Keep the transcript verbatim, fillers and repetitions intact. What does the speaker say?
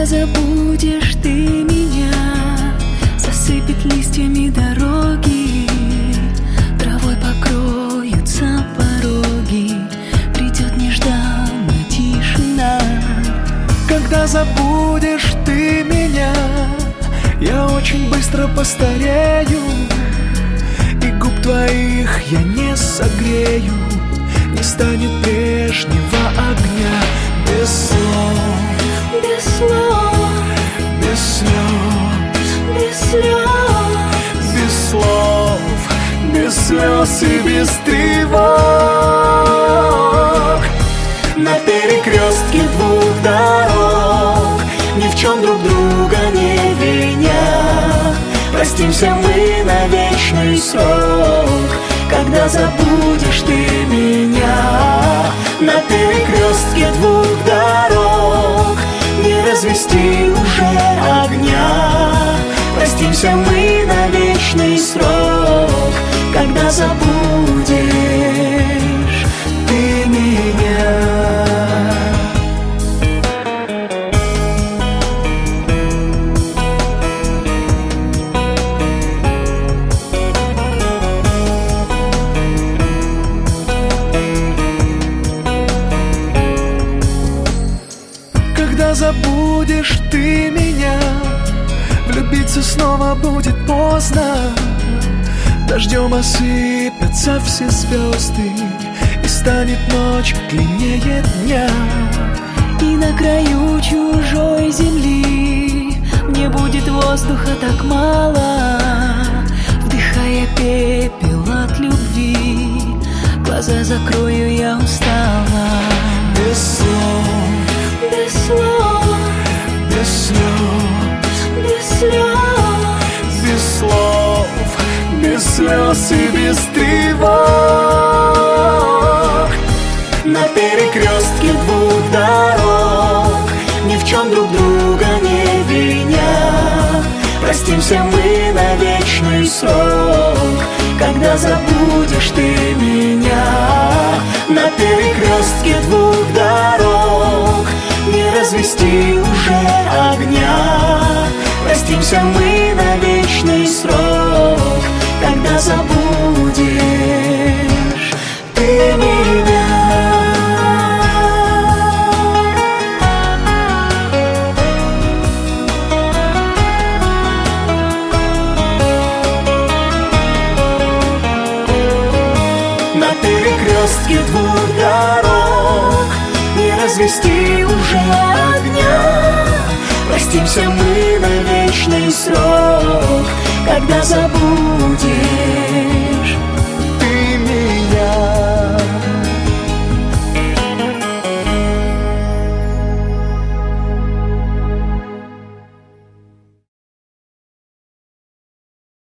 забудешь ты меня, засыпет листьями дороги, травой покроются пороги, придет нежданная тишина. Когда забудешь ты меня, я очень быстро постарею, и губ твоих я не согрею, не станет прежнего огня. Без слов, без слов, без слез, без слез, без слов, без слез и без тревог. На перекрестке двух дорог, ни в чем друг друга не виня, простимся мы на вечный срок. Когда забудешь ты меня, на перекрестке двух дорог, не развести уже огня, простимся мы на вечный срок. Когда забудешь ты меня. Когда забудешь ты меня, влюбиться снова будет поздно. Дождем осыпятся все звезды, и станет ночь длиннее дня. И на краю чужой земли мне будет воздуха так мало, вдыхая пепел от любви, глаза закрою, я устала. Без слов, без слов, без слез, без слез, без слов, без слез и без тревог. На перекрестке двух дорог, ни в чем друг друга не виня, простимся мы на вечный срок. Когда забудешь ты меня, на перекрестке двух дорог, не развести уже огня, простимся мы на вечный срок. Когда забудешь ты меня. На перекрестке двух дорог, не развести уже огня, простимся мы на вечный срок. Когда забудешь